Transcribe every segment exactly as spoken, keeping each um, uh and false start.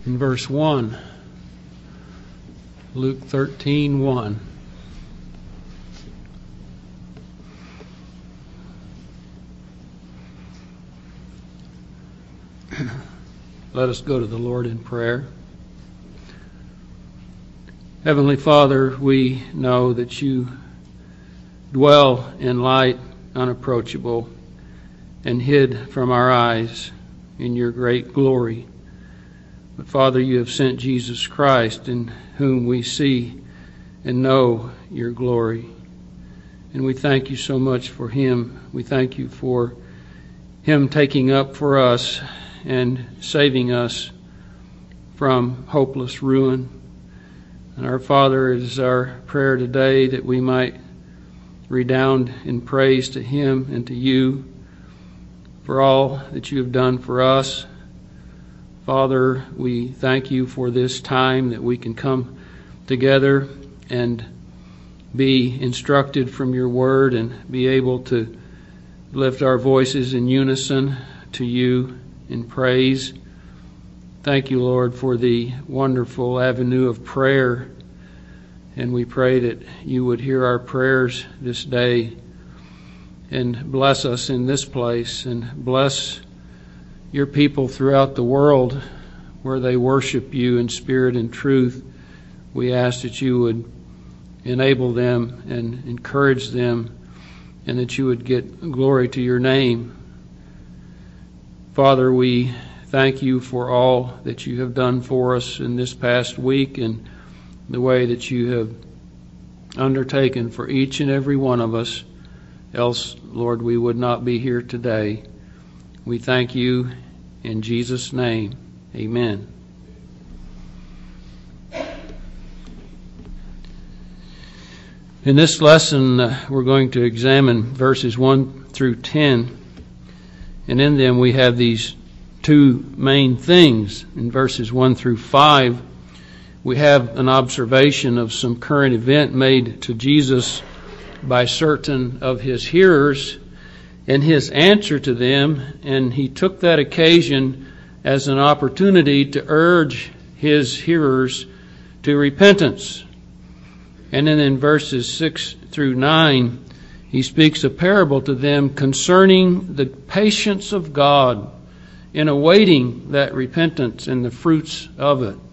in verse one. Luke thirteen one. Let us go to the Lord in prayer. Heavenly Father, we know that you dwell in light unapproachable and hid from our eyes in your great glory. But Father, you have sent Jesus Christ, in whom we see and know your glory. And we thank you so much for him. We thank you for him taking up for us and saving us from hopeless ruin. And our Father, it is our prayer today that we might redound in praise to him and to you for all that you have done for us. Father, we thank you for this time that we can come together and be instructed from your word and be able to lift our voices in unison to you in praise. Thank you, Lord, for the wonderful avenue of prayer. And we pray that you would hear our prayers this day and bless us in this place and bless your people throughout the world where they worship you in spirit and truth. We ask that you would enable them and encourage them and that you would get glory to your name. Father, we thank you for all that you have done for us in this past week and the way that you have undertaken for each and every one of us. Else, Lord, we would not be here today. We thank you in Jesus' name. Amen. In this lesson, uh, we're going to examine verses one through ten. And in them we have these two main things. In verses one through five, we have an observation of some current event made to Jesus by certain of his hearers and his answer to them. And he took that occasion as an opportunity to urge his hearers to repentance. And then in verses six through nine, he speaks a parable to them concerning the patience of God in awaiting that repentance and the fruits of it.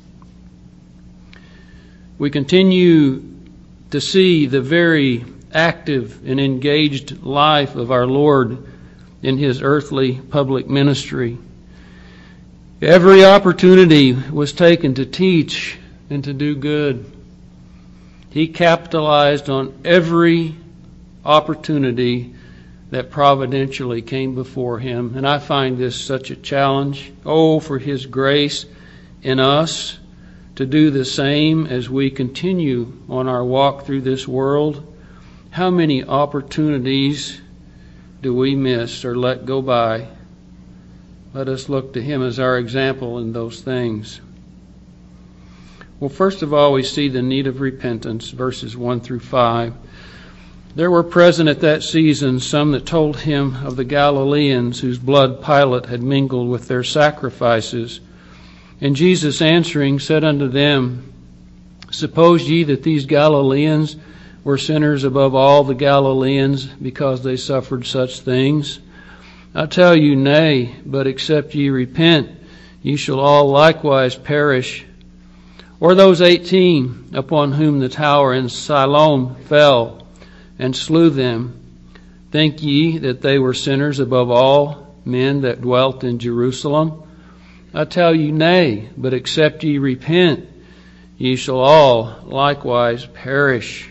We continue to see the very active and engaged life of our Lord in his earthly public ministry. Every opportunity was taken to teach and to do good. He capitalized on every opportunity that providentially came before him. And I find this such a challenge. Oh, for his grace in us to do the same as we continue on our walk through this world. How many opportunities do we miss or let go by? Let us look to him as our example in those things. Well, first of all, we see the need of repentance, verses one through five. There were present at that season some that told him of the Galileans whose blood Pilate had mingled with their sacrifices. And Jesus answering said unto them, Suppose ye that these Galileans were sinners above all the Galileans because they suffered such things? I tell you, nay, but except ye repent, ye shall all likewise perish. Or those eighteen upon whom the tower in Siloam fell and slew them, think ye that they were sinners above all men that dwelt in Jerusalem? I tell you, nay, but except ye repent, ye shall all likewise perish.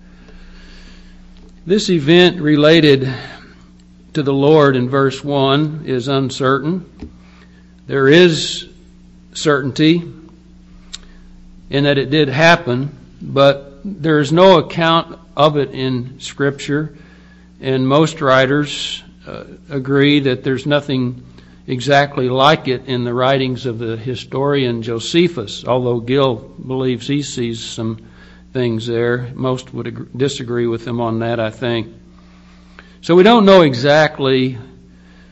This event related to the Lord in verse one is uncertain. There is certainty in that it did happen, but there is no account of it in Scripture, and most writers uh, agree that there's nothing exactly like it in the writings of the historian Josephus, although Gill believes he sees some things there. Most would agree, disagree with him on that, I think. So we don't know exactly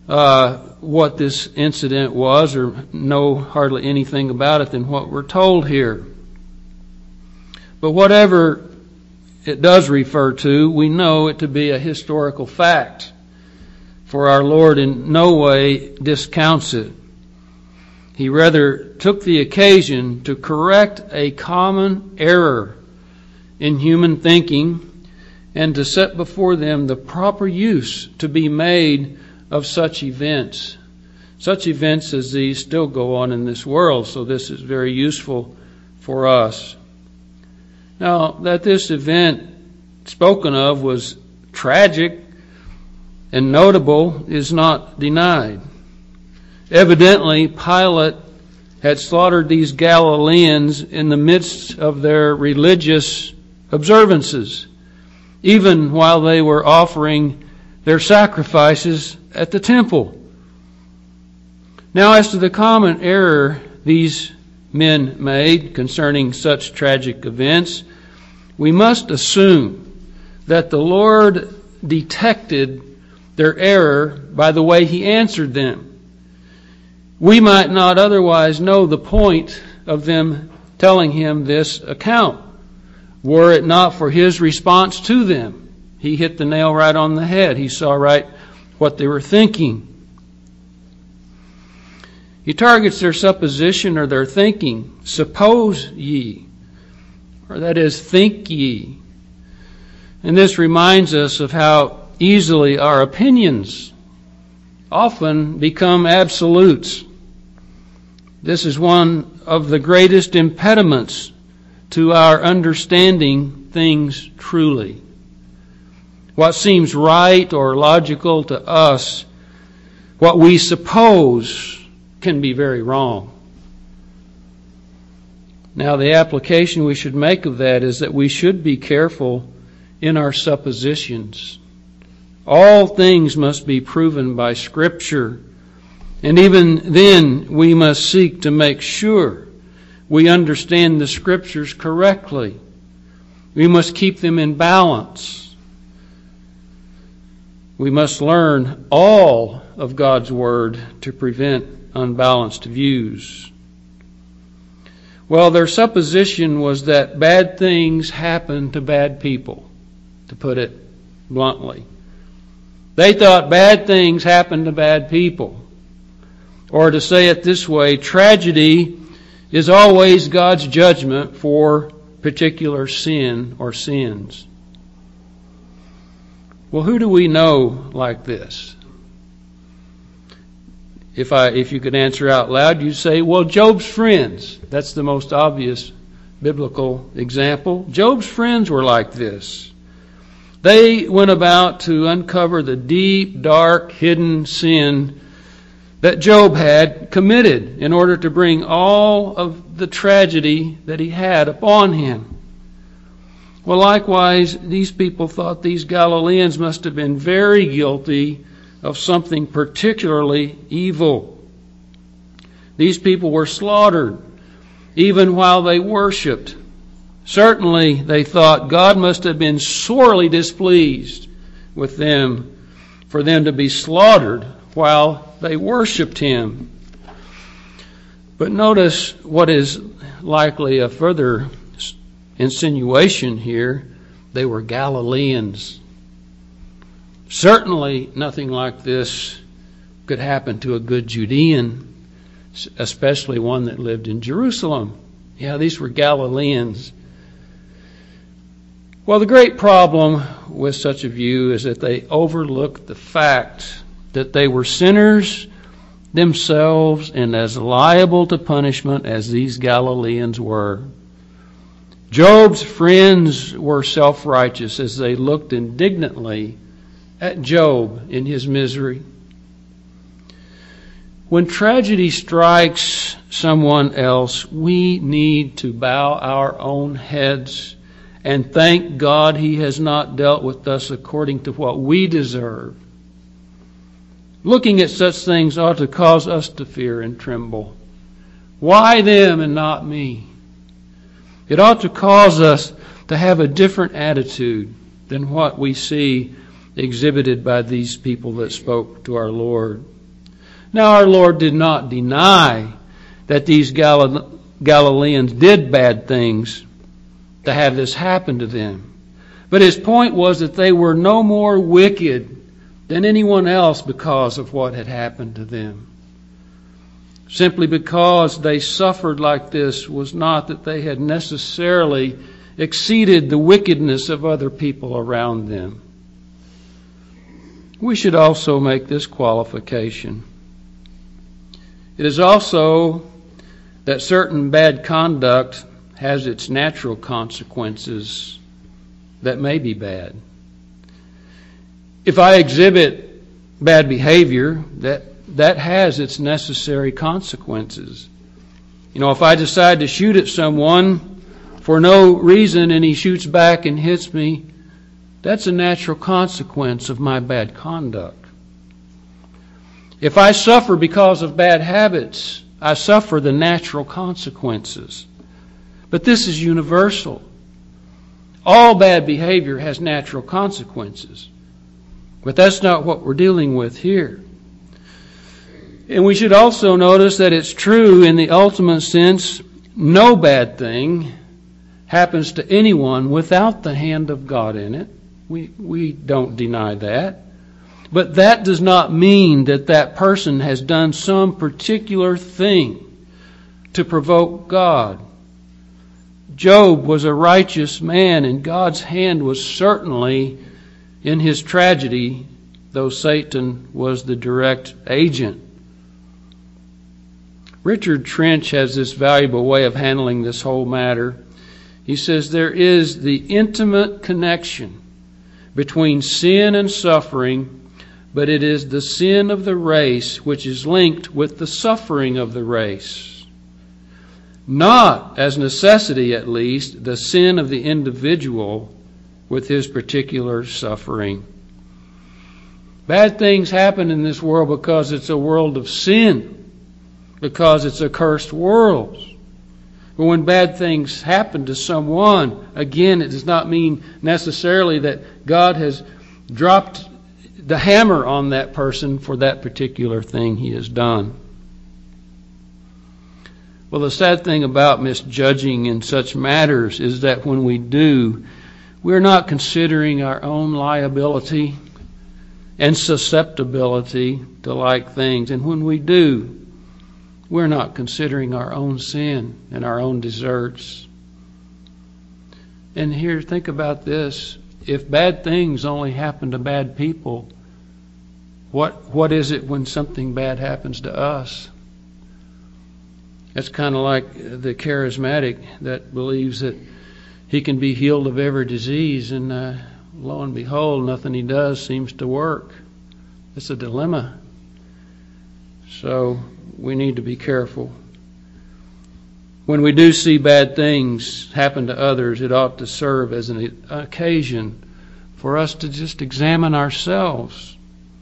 uh, what this incident was or know hardly anything about it than what we're told here. But whatever it does refer to, we know it to be a historical fact, for our Lord in no way discounts it. He rather took the occasion to correct a common error in human thinking and to set before them the proper use to be made of such events. Such events as these still go on in this world, so this is very useful for us. Now, that this event spoken of was tragic and notable is not denied. Evidently, Pilate had slaughtered these Galileans in the midst of their religious observances, even while they were offering their sacrifices at the temple. Now, as to the common error these men made concerning such tragic events, we must assume that the Lord detected their error by the way He answered them. We might not otherwise know the point of them telling Him this account, were it not for His response to them. He hit the nail right on the head. He saw right what they were thinking. He targets their supposition or their thinking. Suppose ye, or that is, think ye. And this reminds us of how easily our opinions often become absolutes. This is one of the greatest impediments to our understanding things truly. What seems right or logical to us, what we suppose, can be very wrong. Now, the application we should make of that is that we should be careful in our suppositions. All things must be proven by Scripture, and even then we must seek to make sure we understand the Scriptures correctly. We must keep them in balance. We must learn all of God's Word to prevent unbalanced views. Well, their supposition was that bad things happen to bad people, to put it bluntly. They thought bad things happen to bad people. Or to say it this way, tragedy is always God's judgment for particular sin or sins. Well, who do we know like this? If I, if you could answer out loud, you'd say, well, Job's friends. That's the most obvious biblical example. Job's friends were like this. They went about to uncover the deep, dark, hidden sin that Job had committed in order to bring all of the tragedy that he had upon him. Well, likewise, these people thought these Galileans must have been very guilty of something particularly evil. These people were slaughtered even while they worshipped. Certainly, they thought God must have been sorely displeased with them for them to be slaughtered while they worshipped Him. But notice what is likely a further insinuation here. They were Galileans. Certainly nothing like this could happen to a good Judean, especially one that lived in Jerusalem. Yeah, these were Galileans. Well, the great problem with such a view is that they overlook the fact that they were sinners themselves and as liable to punishment as these Galileans were. Job's friends were self-righteous as they looked indignantly at Job in his misery. When tragedy strikes someone else, we need to bow our own heads and thank God He has not dealt with us according to what we deserve. Looking at such things ought to cause us to fear and tremble. Why them and not me? It ought to cause us to have a different attitude than what we see exhibited by these people that spoke to our Lord. Now our Lord did not deny that these Gal- Galileans did bad things to have this happen to them. But his point was that they were no more wicked than anyone else because of what had happened to them. Simply because they suffered like this was not that they had necessarily exceeded the wickedness of other people around them. We should also make this qualification. It is also that certain bad conduct has its natural consequences that may be bad. If I exhibit bad behavior, that that has its necessary consequences. You know, if I decide to shoot at someone for no reason and he shoots back and hits me, that's a natural consequence of my bad conduct. If I suffer because of bad habits, I suffer the natural consequences. But this is universal. All bad behavior has natural consequences. But that's not what we're dealing with here. And we should also notice that it's true in the ultimate sense, no bad thing happens to anyone without the hand of God in it. We, we don't deny that. But that does not mean that that person has done some particular thing to provoke God. Job was a righteous man, and God's hand was certainly in his tragedy, though Satan was the direct agent. Richard Trench has this valuable way of handling this whole matter. He says there is the intimate connection between sin and suffering, but it is the sin of the race which is linked with the suffering of the race. Not, as necessity at least, the sin of the individual with his particular suffering. Bad things happen in this world because it's a world of sin, because it's a cursed world. But when bad things happen to someone, again, it does not mean necessarily that God has dropped the hammer on that person for that particular thing he has done. Well, the sad thing about misjudging in such matters is that when we do, we're not considering our own liability and susceptibility to like things. And when we do, we're not considering our own sin and our own deserts. And here, think about this. If bad things only happen to bad people, what what is it when something bad happens to us? That's kind of like the charismatic that believes that he can be healed of every disease, and uh, lo and behold, nothing he does seems to work. It's a dilemma. So we need to be careful. When we do see bad things happen to others, it ought to serve as an occasion for us to just examine ourselves.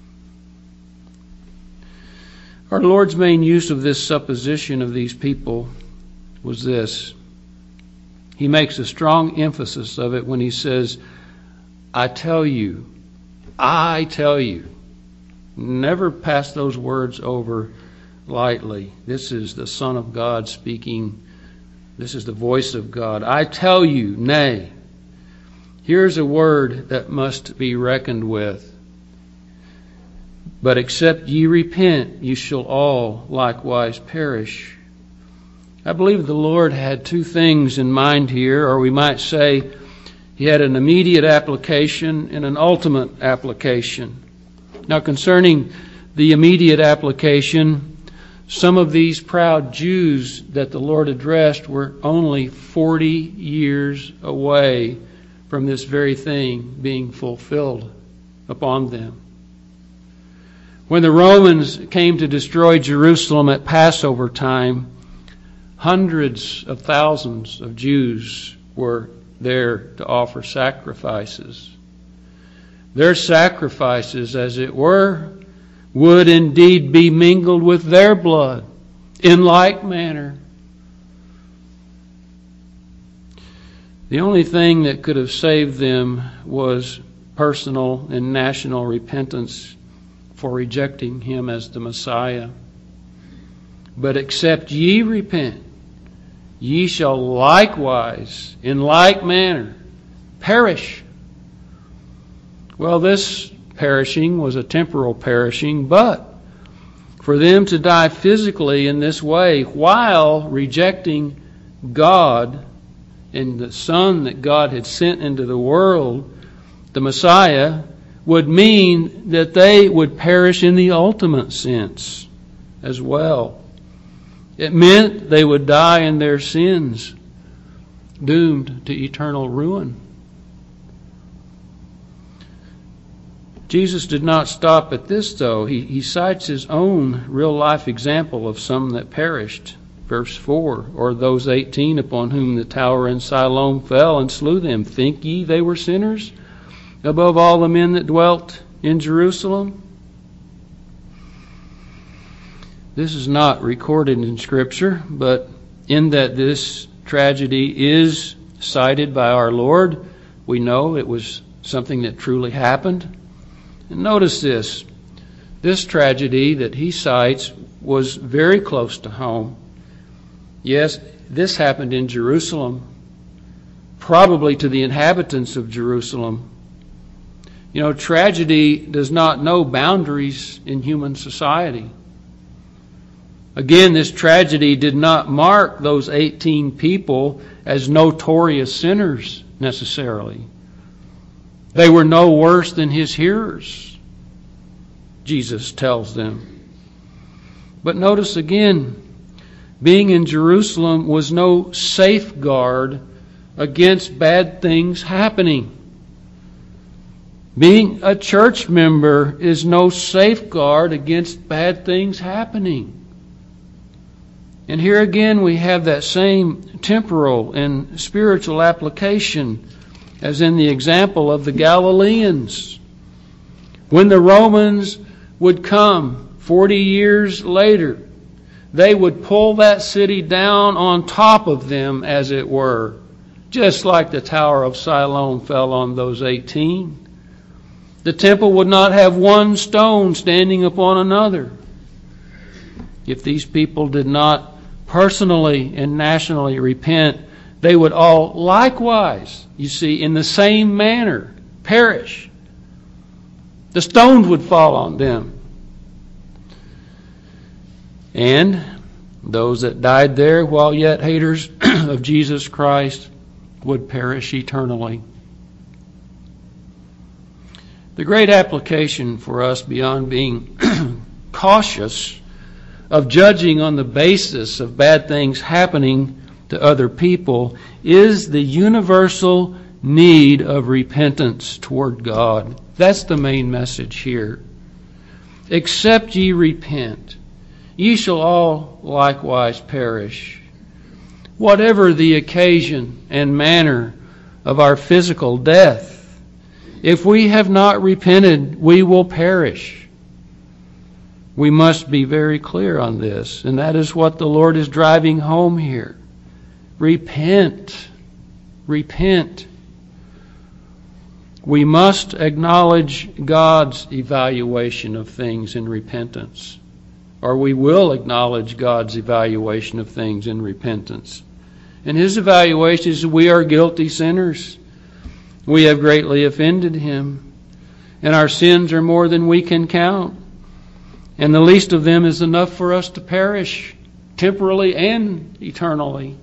Our Lord's main use of this supposition of these people was this. He makes a strong emphasis of it when he says, I tell you, I tell you. Never pass those words over lightly. This is the Son of God speaking. This is the voice of God. I tell you, nay. Here's a word that must be reckoned with. But except ye repent, ye shall all likewise perish. I believe the Lord had two things in mind here, or we might say he had an immediate application and an ultimate application. Now, concerning the immediate application, some of these proud Jews that the Lord addressed were only forty years away from this very thing being fulfilled upon them. When the Romans came to destroy Jerusalem at Passover time, hundreds of thousands of Jews were there to offer sacrifices. Their sacrifices, as it were, would indeed be mingled with their blood in like manner. The only thing that could have saved them was personal and national repentance for rejecting him as the Messiah. But except ye repent, ye shall likewise, in like manner, perish. Well, this perishing was a temporal perishing, but for them to die physically in this way while rejecting God and the Son that God had sent into the world, the Messiah, would mean that they would perish in the ultimate sense as well. It meant they would die in their sins, doomed to eternal ruin. Jesus did not stop at this, though. He, he cites his own real-life example of some that perished. Verse four, or those eighteen upon whom the tower in Siloam fell and slew them. Think ye they were sinners above all the men that dwelt in Jerusalem? This is not recorded in Scripture, but in that this tragedy is cited by our Lord, we know it was something that truly happened. And notice this. This tragedy that he cites was very close to home. Yes, this happened in Jerusalem, probably to the inhabitants of Jerusalem. You know, tragedy does not know boundaries in human society. Again, this tragedy did not mark those eighteen people as notorious sinners necessarily. They were no worse than his hearers, Jesus tells them. But notice again, being in Jerusalem was no safeguard against bad things happening. Being a church member is no safeguard against bad things happening. And here again we have that same temporal and spiritual application as in the example of the Galileans. When the Romans would come forty years later, they would pull that city down on top of them, as it were, just like the Tower of Siloam fell on those eighteen. The temple would not have one stone standing upon another. If these people did not personally and nationally repent, they would all likewise, you see, in the same manner, perish. The stones would fall on them. And those that died there while yet haters of Jesus Christ would perish eternally. The great application for us, beyond being cautious of judging on the basis of bad things happening to other people, is the universal need of repentance toward God. That's the main message here. Except ye repent, ye shall all likewise perish. Whatever the occasion and manner of our physical death, if we have not repented, we will perish. We must be very clear on this, and that is what the Lord is driving home here. Repent. Repent. We must acknowledge God's evaluation of things in repentance, or we will acknowledge God's evaluation of things in repentance. And His evaluation is we are guilty sinners. We have greatly offended Him, and our sins are more than we can count. And the least of them is enough for us to perish, temporally and eternally.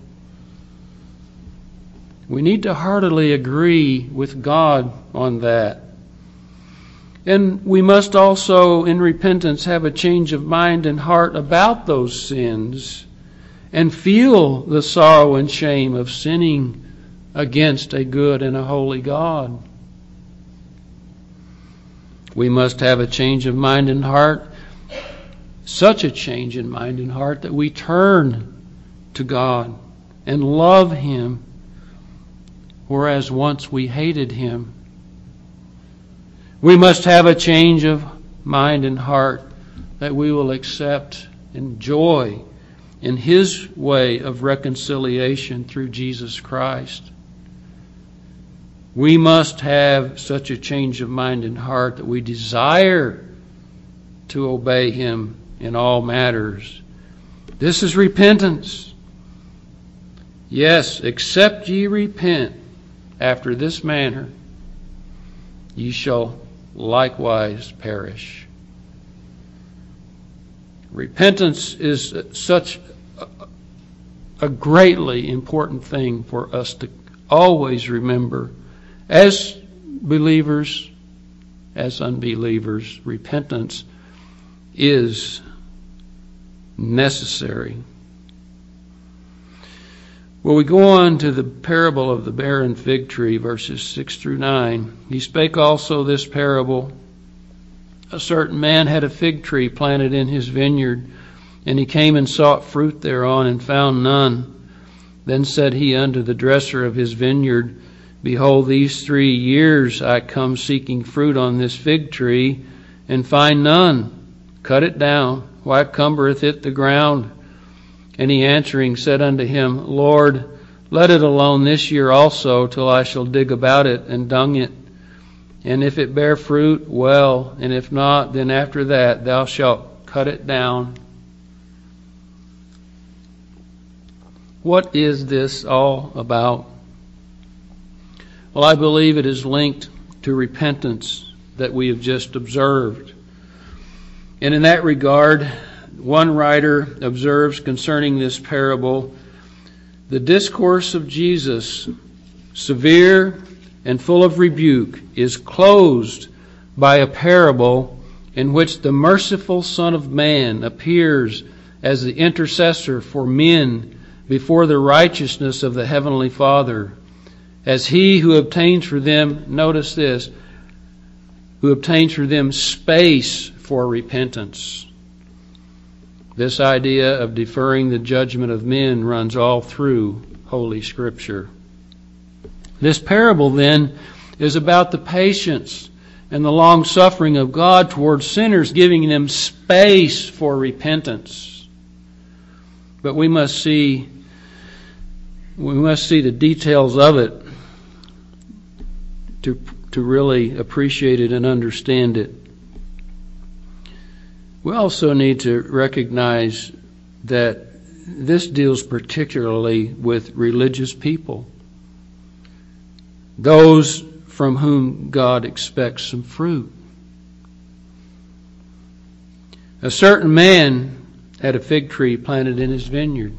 We need to heartily agree with God on that. And we must also, in repentance, have a change of mind and heart about those sins and feel the sorrow and shame of sinning against a good and a holy God. We must have a change of mind and heart, such a change in mind and heart that we turn to God and love Him, whereas once we hated Him. We must have a change of mind and heart that we will accept and joy in His way of reconciliation through Jesus Christ. We must have such a change of mind and heart that we desire to obey Him in all matters. This is repentance. Yes, except ye repent after this manner, ye shall likewise perish. Repentance is such a greatly important thing for us to always remember. As believers, as unbelievers, repentance is necessary. Well, we go on to the parable of the barren fig tree, verses six through nine. He spake also this parable. A certain man had a fig tree planted in his vineyard, and he came and sought fruit thereon, and found none. Then said he unto the dresser of his vineyard, Behold, these three years I come seeking fruit on this fig tree, and find none. Cut it down. Why cumbereth it the ground? And he answering said unto him, Lord, let it alone this year also, till I shall dig about it and dung it. And if it bear fruit, well, and if not, then after that thou shalt cut it down. What is this all about? Well, I believe it is linked to repentance that we have just observed. And in that regard, one writer observes concerning this parable, the discourse of Jesus, severe and full of rebuke, is closed by a parable in which the merciful Son of Man appears as the intercessor for men before the righteousness of the Heavenly Father, as He who obtains for them, notice this, who obtains for them space for repentance. This idea of deferring the judgment of men runs all through Holy Scripture. This parable, then, is about the patience and the long-suffering of God towards sinners, giving them space for repentance. But we must see, we must see the details of it to, to really appreciate it and understand it. We also need to recognize that this deals particularly with religious people, those from whom God expects some fruit. A certain man had a fig tree planted in his vineyard.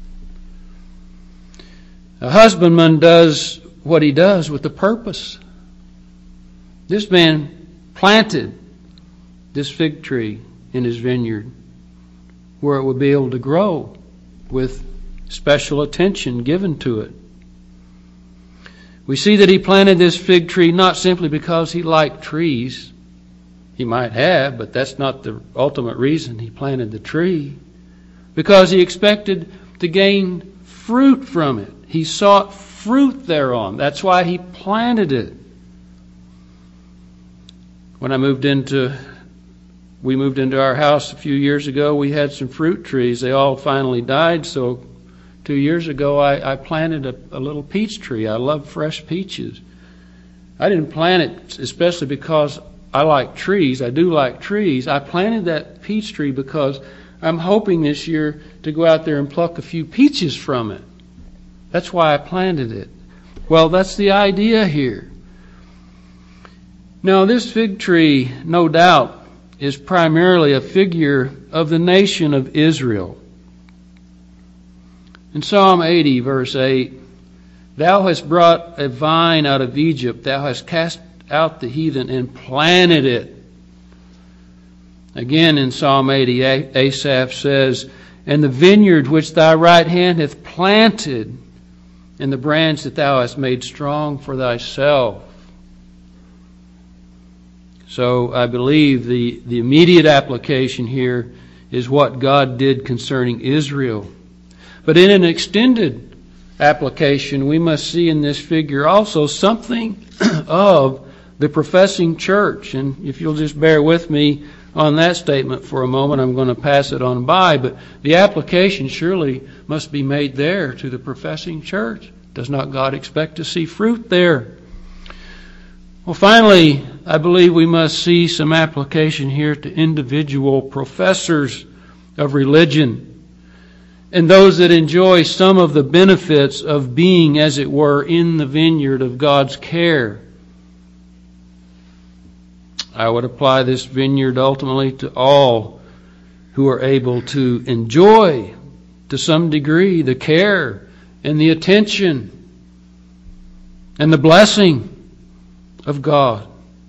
A husbandman does what he does with a purpose. This man planted this fig tree in his vineyard where it would be able to grow with special attention given to it. We see that he planted this fig tree not simply because he liked trees. He might have, but that's not the ultimate reason he planted the tree. Because he expected to gain fruit from it. He sought fruit thereon. That's why he planted it. When I moved into, we moved into our house a few years ago, we had some fruit trees. They all finally died, so two years ago I, I planted a, a little peach tree. I love fresh peaches. I didn't plant it especially because I like trees. I do like trees. I planted that peach tree because I'm hoping this year to go out there and pluck a few peaches from it. That's why I planted it. Well, that's the idea here. Now, this fig tree, no doubt, is primarily a figure of the nation of Israel. In Psalm eighty, verse eight, Thou hast brought a vine out of Egypt, Thou hast cast out the heathen and planted it. Again in Psalm eighty, Asaph says, And the vineyard which thy right hand hath planted, and the branch that thou hast made strong for thyself. So I believe the, the immediate application here is what God did concerning Israel. But in an extended application, we must see in this figure also something of the professing church. And if you'll just bear with me on that statement for a moment, I'm going to pass it on by. But the application surely must be made there to the professing church. Does not God expect to see fruit there? Well, finally, I believe we must see some application here to individual professors of religion and those that enjoy some of the benefits of being, as it were, in the vineyard of God's care. I would apply this vineyard ultimately to all who are able to enjoy, to some degree, the care and the attention and the blessing of God.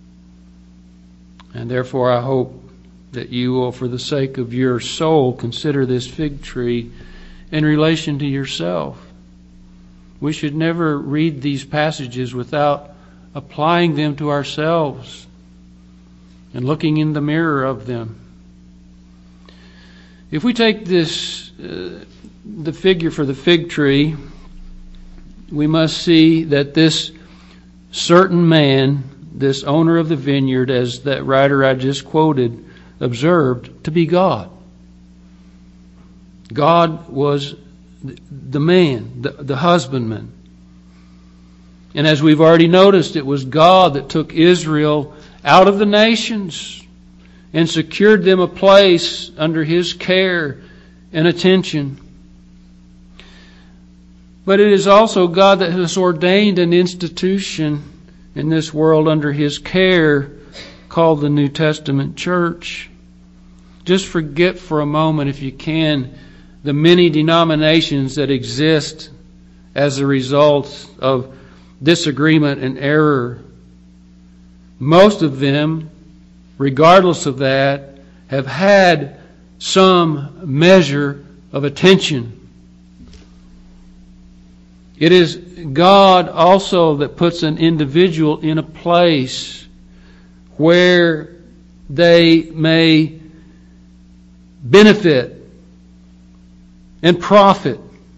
And therefore I hope that you will, for the sake of your soul, consider this fig tree in relation to yourself. We should never read these passages without applying them to ourselves and looking in the mirror of them. If we take this, uh, the figure for the fig tree, we must see that this certain man, this owner of the vineyard, as that writer I just quoted, observed to be God. God was the man, the, the husbandman. And as we've already noticed, it was God that took Israel out of the nations and secured them a place under His care and attention. But it is also God that has ordained an institution in this world under His care called the New Testament church. Just forget for a moment, if you can, the many denominations that exist as a result of disagreement and error. Most of them, regardless of that, have had some measure of attention. It is God also that puts an individual in a place where they may benefit and profit.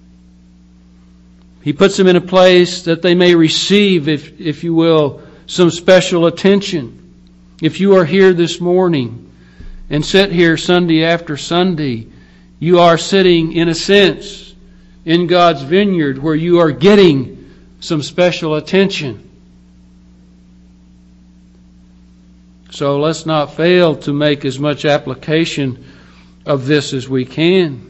He puts them in a place that they may receive, if, if you will, some special attention. If you are here this morning and sit here Sunday after Sunday, you are sitting, in a sense, in God's vineyard where you are getting some special attention. So let's not fail to make as much application of this as we can.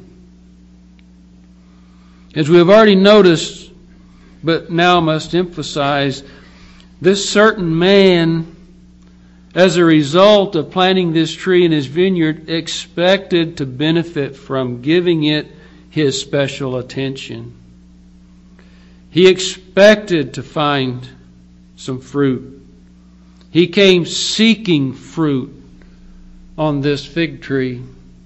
As we have already noticed, but now must emphasize, this certain man, as a result of planting this tree in his vineyard, expected to benefit from giving it his special attention. He expected to find some fruit. He came seeking fruit on this fig tree.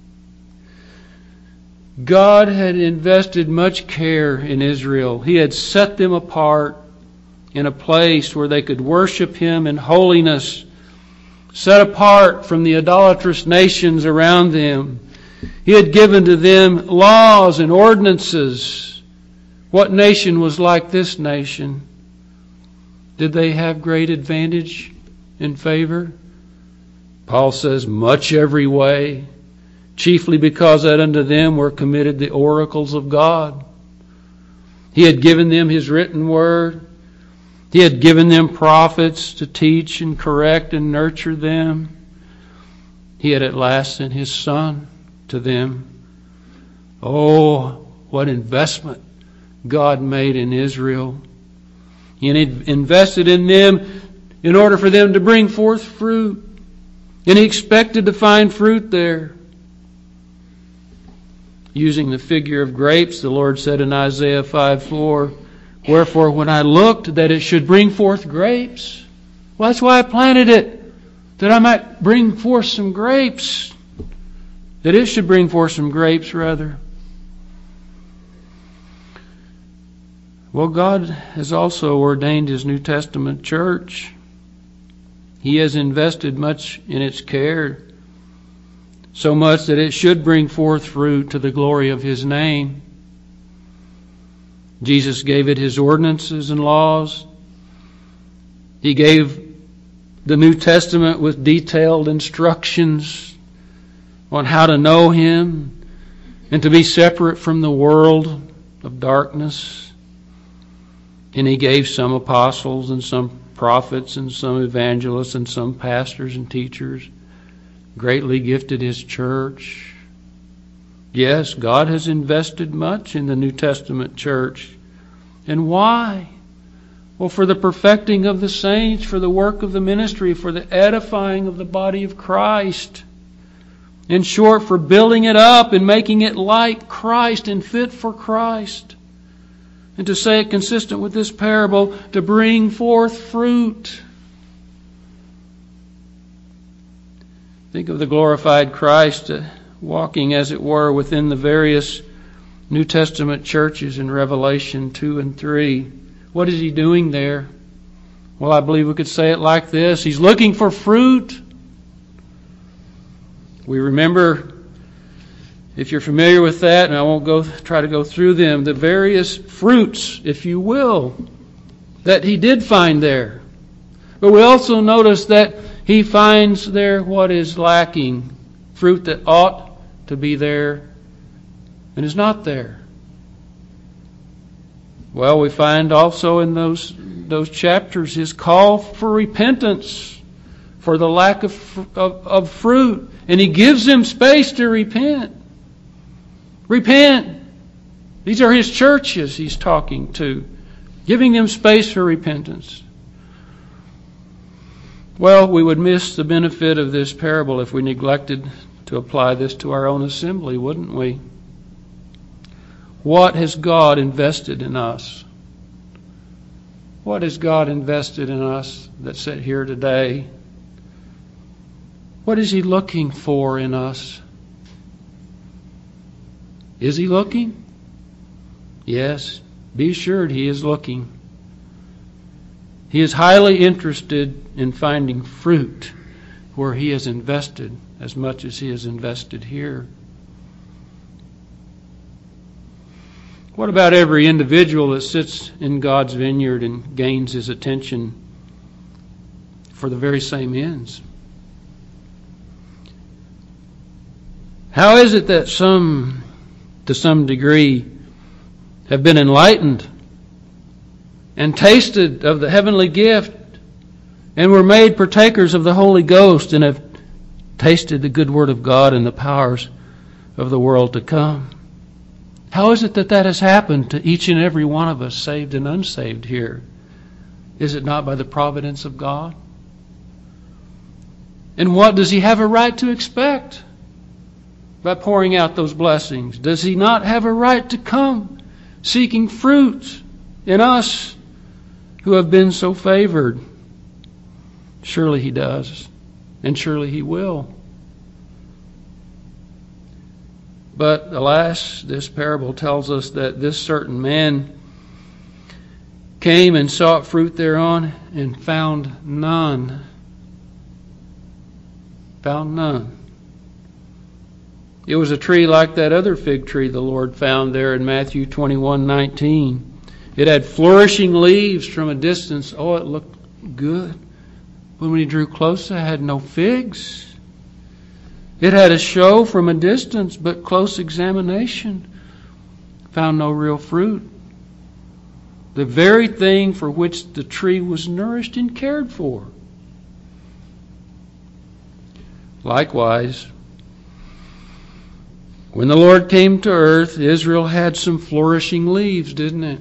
God had invested much care in Israel. He had set them apart in a place where they could worship Him in holiness, set apart from the idolatrous nations around them. He had given to them laws and ordinances. What nation was like this nation? Did they have great advantage and favor? Paul says, much every way. Chiefly because that unto them were committed the oracles of God. He had given them His written word. He had given them prophets to teach and correct and nurture them. He had at last sent His Son to them. Oh, what investment God made in Israel. He had invested in them in order for them to bring forth fruit. And He expected to find fruit there. Using the figure of grapes, the Lord said in Isaiah five four, wherefore when I looked that it should bring forth grapes, well, that's why I planted it, that I might bring forth some grapes. That it should bring forth some grapes, rather. Well, God has also ordained His New Testament church. He has invested much in its care, so much that it should bring forth fruit to the glory of His name. Jesus gave it His ordinances and laws. He gave the New Testament with detailed instructions on how to know Him and to be separate from the world of darkness. And He gave some apostles and some prophets and some evangelists and some pastors and teachers, greatly gifted His church. Yes, God has invested much in the New Testament church. And why? Well, for the perfecting of the saints, for the work of the ministry, for the edifying of the body of Christ. In short, for building it up and making it like Christ and fit for Christ. And to say it consistent with this parable, to bring forth fruit. Think of the glorified Christ uh, walking, as it were, within the various New Testament churches in Revelation two and three. What is He doing there? Well, I believe we could say it like this. He's looking for fruit. We remember, if you're familiar with that, and I won't go try to go through them, the various fruits, if you will, that He did find there. But we also notice that He finds there what is lacking, fruit that ought to be there and is not there. Well, we find also in those those chapters His call for repentance for the lack of, of, of fruit. And He gives them space to repent. Repent. These are His churches He's talking to, giving them space for repentance. Well, we would miss the benefit of this parable if we neglected to apply this to our own assembly, wouldn't we? What has God invested in us? What has God invested in us that sit here today? What is He looking for in us? Is He looking? Yes, be assured He is looking. He is highly interested in finding fruit where He has invested as much as He has invested here. What about every individual that sits in God's vineyard and gains His attention for the very same ends? How is it that some, to some degree, have been enlightened and tasted of the heavenly gift and were made partakers of the Holy Ghost and have tasted the good word of God and the powers of the world to come? How is it that that has happened to each and every one of us, saved and unsaved here? Is it not by the providence of God? And what does He have a right to expect by pouring out those blessings? Does He not have a right to come seeking fruit in us who have been so favored? Surely He does, and surely He will. But alas, this parable tells us that this certain man came and sought fruit thereon and found none. Found none. It was a tree like that other fig tree the Lord found there in Matthew twenty-one nineteen. It had flourishing leaves from a distance. Oh, it looked good. But when he drew close, it had no figs. It had a show from a distance, but close examination found no real fruit. The very thing for which the tree was nourished and cared for. Likewise, when the Lord came to earth, Israel had some flourishing leaves, didn't it?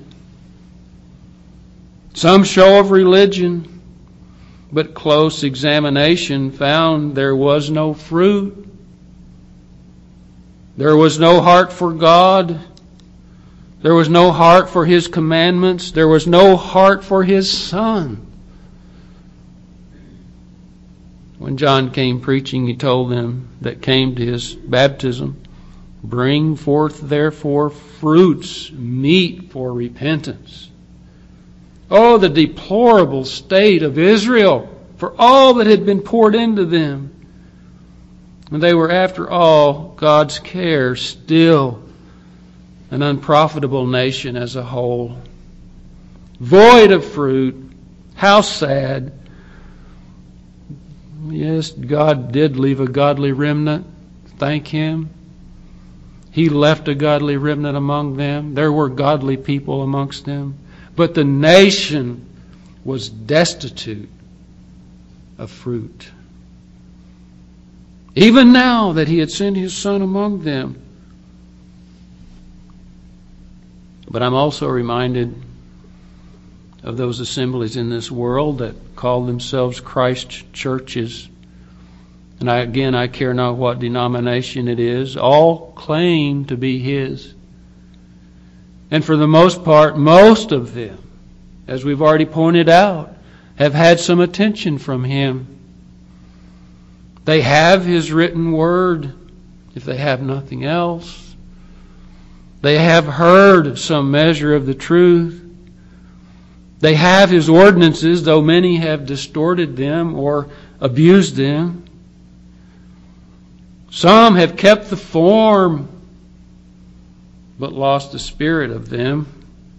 Some show of religion, but close examination found there was no fruit. There was no heart for God. There was no heart for His commandments. There was no heart for His Son. When John came preaching, he told them that came to his baptism, "Bring forth therefore fruits, meet for repentance." Oh, the deplorable state of Israel for all that had been poured into them. And they were, after all, God's care, still an unprofitable nation as a whole. Void of fruit. How sad. Yes, God did leave a godly remnant. Thank Him. He left a godly remnant among them. There were godly people amongst them. But the nation was destitute of fruit. Even now that He had sent His Son among them. But I'm also reminded of those assemblies in this world that call themselves Christ churches. And I, again, I care not what denomination it is. All claim to be His. And for the most part, most of them, as we've already pointed out, have had some attention from Him. They have His written word, if they have nothing else. They have heard some measure of the truth. They have His ordinances, though many have distorted them or abused them. Some have kept the form, but lost the spirit of them.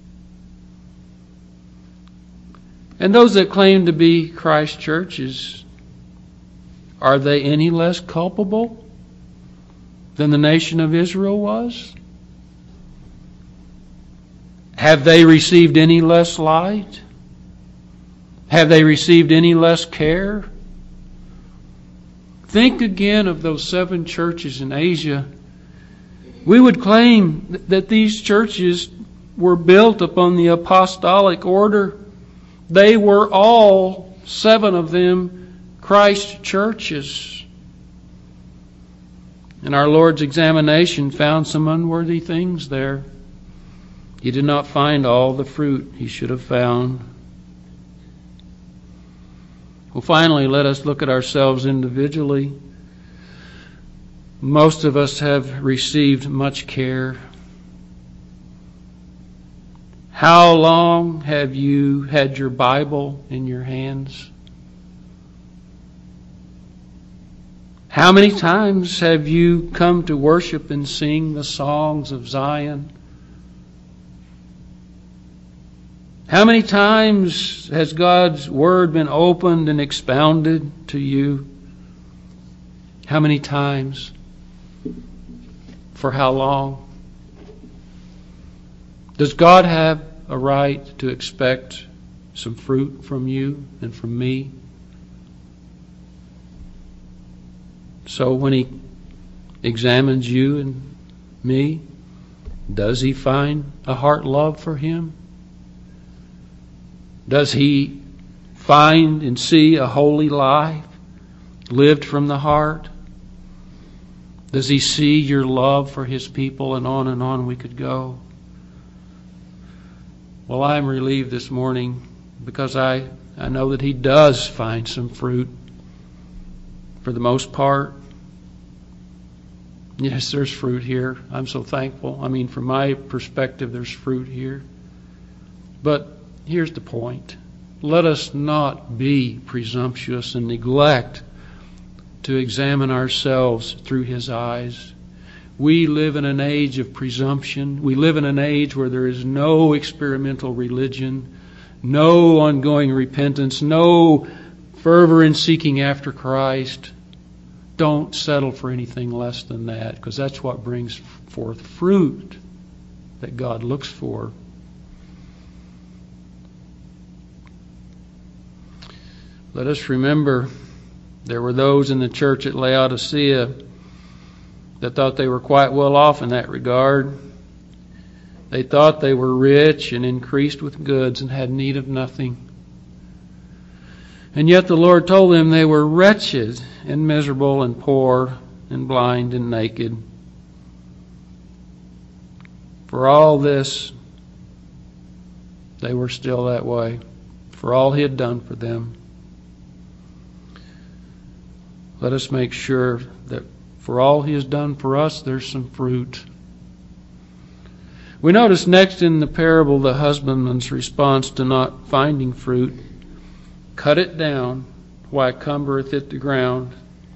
And those that claim to be Christ churches, are they any less culpable than the nation of Israel was? Have they received any less light? Have they received any less care? Think again of those seven churches in Asia. We would claim that these churches were built upon the apostolic order. They were all, seven of them, Christ churches. And our Lord's examination found some unworthy things there. He did not find all the fruit He should have found. Well, finally, let us look at ourselves individually. Most of us have received much care. How long have you had your Bible in your hands? How many times have you come to worship and sing the songs of Zion? How many times has God's Word been opened and expounded to you? How many times? For how long? Does God have a right to expect some fruit from you and from me? So when He examines you and me, does He find a heart love for Him? Does He find and see a holy life lived from the heart? Does He see your love for His people? And on and on we could go. Well, I'm relieved this morning because I, I know that He does find some fruit for the most part. Yes, there's fruit here. I'm so thankful. I mean, from my perspective, there's fruit here. But here's the point. Let us not be presumptuous and neglect to examine ourselves through His eyes. We live in an age of presumption. We live in an age where there is no experimental religion, no ongoing repentance, no fervor in seeking after Christ. Don't settle for anything less than that, because that's what brings forth fruit that God looks for. Let us remember there were those in the church at Laodicea that thought they were quite well off in that regard. They thought they were rich and increased with goods and had need of nothing. And yet the Lord told them they were wretched and miserable and poor and blind and naked. For all this, they were still that way. For all He had done for them. Let us make sure that for all He has done for us, there's some fruit. We notice next in the parable the husbandman's response to not finding fruit. Cut it down, why cumbereth it the ground?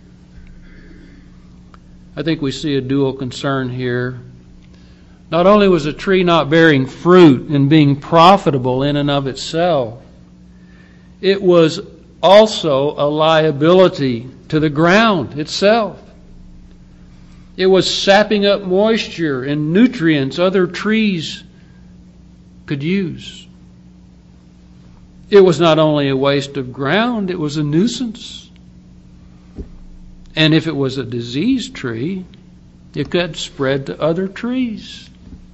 I think we see a dual concern here. Not only was a tree not bearing fruit and being profitable in and of itself, it was also a liability to the ground itself. It was sapping up moisture and nutrients other trees could use. It was not only a waste of ground, it was a nuisance. And if it was a diseased tree, it could spread to other trees.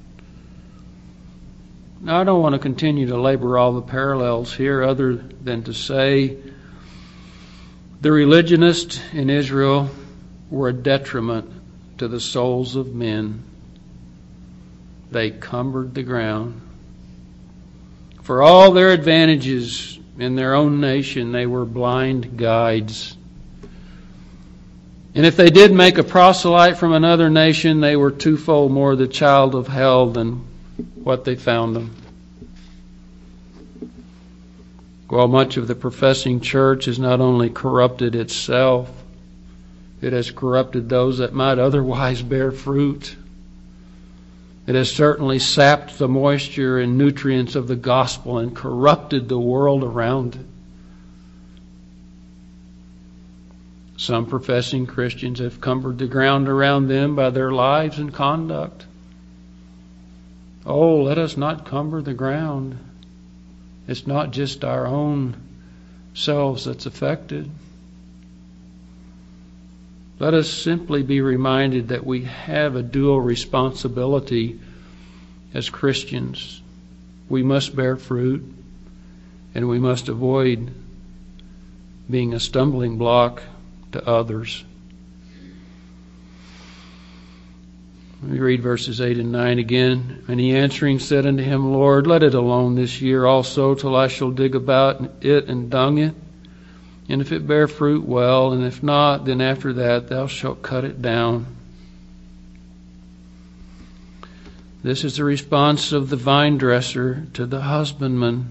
Now, I don't want to continue to labor all the parallels here other than to say the religionists in Israel were a detriment to the souls of men. They cumbered the ground. For all their advantages in their own nation, they were blind guides. And if they did make a proselyte from another nation, they were twofold more the child of hell than what they found them. While much of the professing church has not only corrupted itself, it has corrupted those that might otherwise bear fruit. It has certainly sapped the moisture and nutrients of the gospel and corrupted the world around it. Some professing Christians have cumbered the ground around them by their lives and conduct. Oh, let us not cumber the ground. It's not just our own selves that's affected. Let us simply be reminded that we have a dual responsibility as Christians. We must bear fruit, and we must avoid being a stumbling block to others. Let me read verses eight and nine again. And he answering said unto him, Lord, let it alone this year also, till I shall dig about it and dung it. And if it bear fruit, well, and if not, then after that thou shalt cut it down. This is the response of the vine dresser to the husbandman.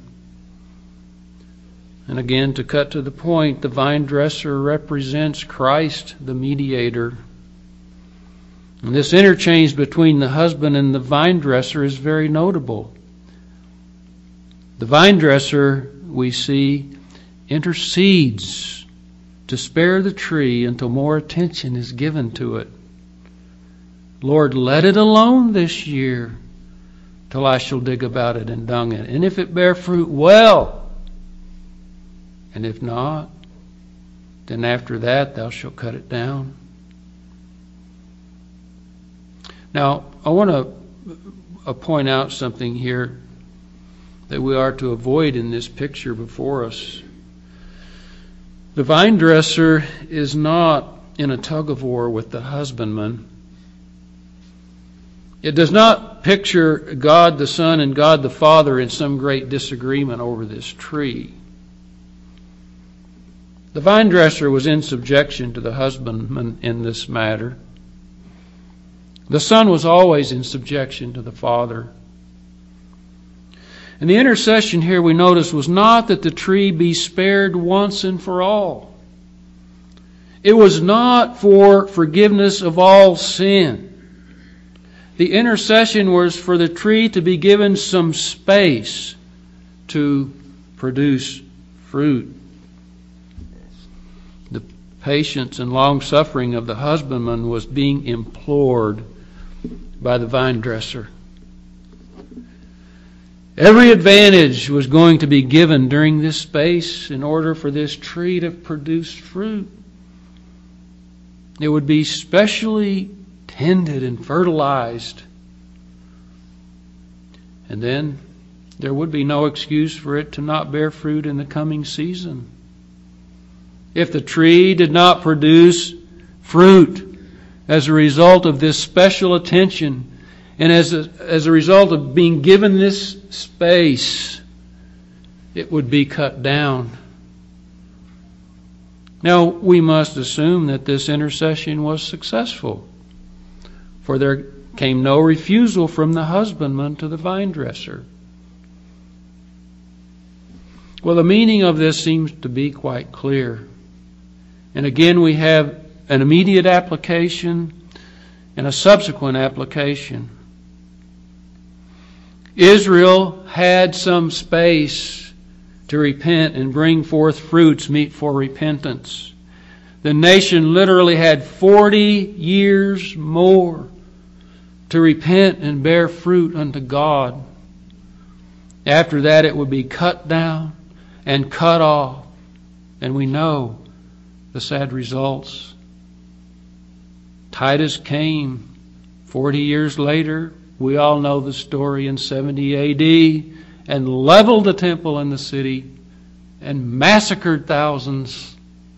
And again, to cut to the point, the vine dresser represents Christ, the mediator. And this interchange between the husband and the vine dresser is very notable. The vine dresser, we see, intercedes to spare the tree until more attention is given to it. Lord, let it alone this year till I shall dig about it and dung it. And if it bear fruit, well. And if not, then after that thou shalt cut it down. Now, I want to point out something here that we are to avoid in this picture before us. The vine dresser is not in a tug of war with the husbandman. It does not picture God the Son and God the Father in some great disagreement over this tree. The vine dresser was in subjection to the husbandman in this matter. The Son was always in subjection to the Father. And the intercession here, we notice, was not that the tree be spared once and for all. It was not for forgiveness of all sin. The intercession was for the tree to be given some space to produce fruit. The patience and long-suffering of the husbandman was being implored by the vine dresser. Every advantage was going to be given during this space in order for this tree to produce fruit. It would be specially tended and fertilized. And then there would be no excuse for it to not bear fruit in the coming season. If the tree did not produce fruit as a result of this special attention, and as a, as a result of being given this space, it would be cut down. Now, we must assume that this intercession was successful, for there came no refusal from the husbandman to the vine dresser. Well, the meaning of this seems to be quite clear. And again, we have an immediate application and a subsequent application. Israel had some space to repent and bring forth fruits meet for repentance. The nation literally had forty years more to repent and bear fruit unto God. After that, it would be cut down, and cut off. And we know the sad results. Titus came forty years later. We all know the story, in seventy A D, and leveled the temple and the city and massacred thousands.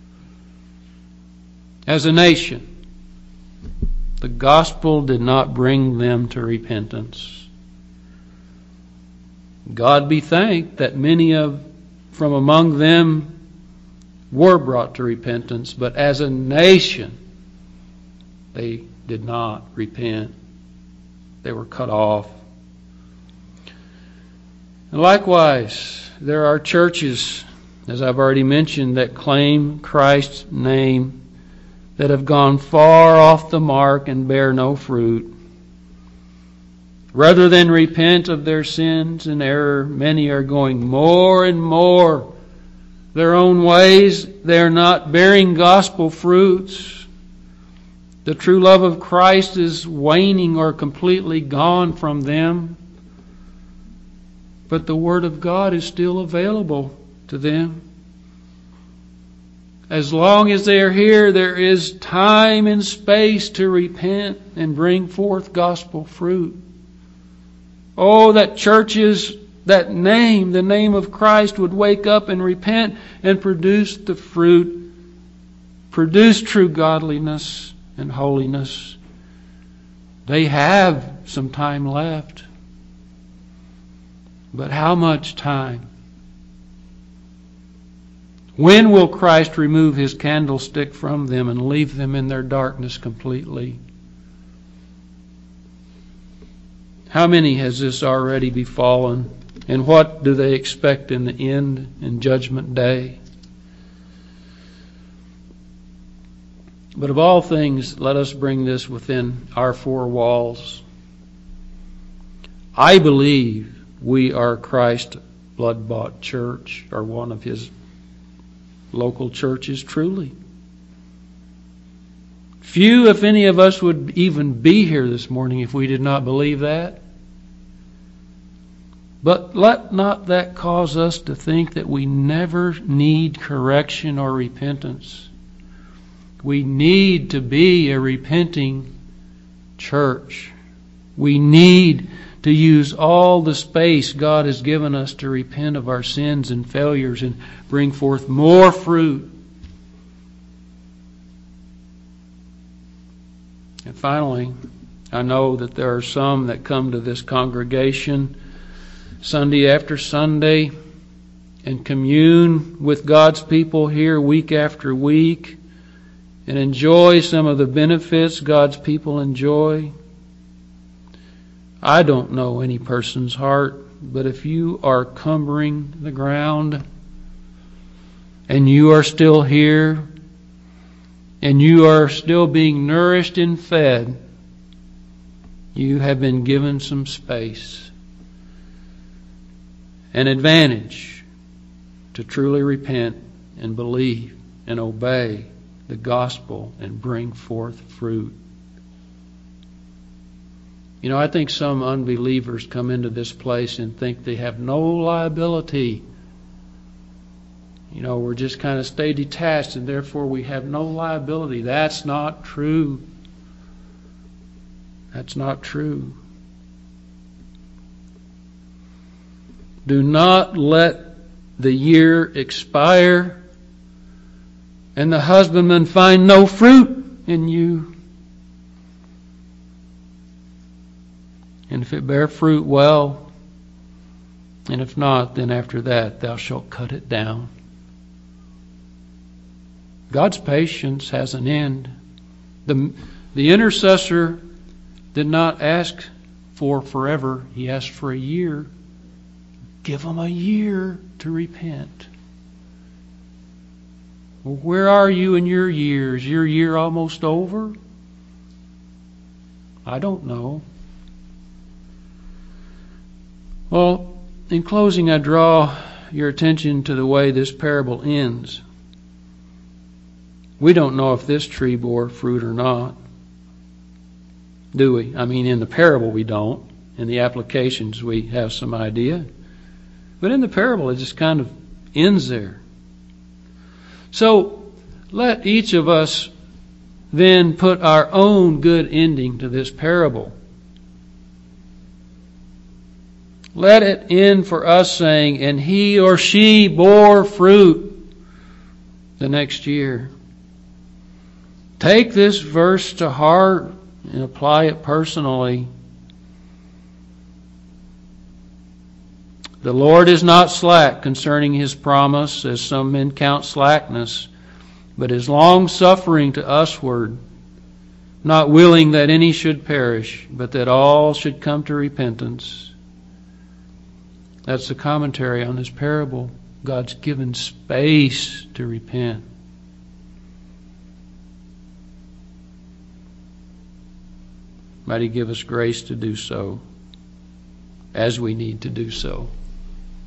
As a nation, the gospel did not bring them to repentance. God be thanked that many of from among them were brought to repentance, but as a nation, they did not repent. They were cut off. And likewise, there are churches, as I've already mentioned, that claim Christ's name, that have gone far off the mark and bear no fruit. Rather than repent of their sins and error, many are going more and more their own ways. They are not bearing gospel fruits. The true love of Christ is waning or completely gone from them. But the Word of God is still available to them. As long as they are here, there is time and space to repent and bring forth gospel fruit. Oh, that churches, that name, the name of Christ, would wake up and repent and produce the fruit, produce true godliness and holiness. They have some time left. But how much time? When will Christ remove His candlestick from them and leave them in their darkness completely? How many has this already befallen? And what do they expect in the end, in Judgment Day? But of all things, let us bring this within our four walls. I believe we are Christ's blood-bought church, or one of His local churches, truly. Few, if any of us, would even be here this morning if we did not believe that. But let not that cause us to think that we never need correction or repentance. We need to be a repenting church. We need to use all the space God has given us to repent of our sins and failures and bring forth more fruit. And finally, I know that there are some that come to this congregation Sunday after Sunday and commune with God's people here week after week and enjoy some of the benefits God's people enjoy. I don't know any person's heart, but if you are cumbering the ground and you are still here and you are still being nourished and fed, you have been given some space, an advantage to truly repent and believe and obey the gospel and bring forth fruit. You know, I think some unbelievers come into this place and think they have no liability. You know, we're just kind of stay detached and therefore we have no liability. That's not true. That's not true. Do not let the year expire and the husbandman find no fruit in you. And if it bear fruit, well, and if not, then after that thou shalt cut it down. God's patience has an end. The, the intercessor did not ask for forever. He asked for a year. Give them a year to repent. Well, where are you in your years? Your year almost over? I don't know. Well, in closing, I draw your attention to the way this parable ends. We don't know if this tree bore fruit or not, do we? I mean, in the parable we don't. In the applications we have some idea. But in the parable it just kind of ends there. So let each of us then put our own good ending to this parable. Let it end for us saying, and he or she bore fruit the next year. Take this verse to heart and apply it personally. The Lord is not slack concerning His promise, as some men count slackness, but is long-suffering to usward, not willing that any should perish, but that all should come to repentance. That's the commentary on this parable. God's given space to repent. Might He give us grace to do so, as we need to do so.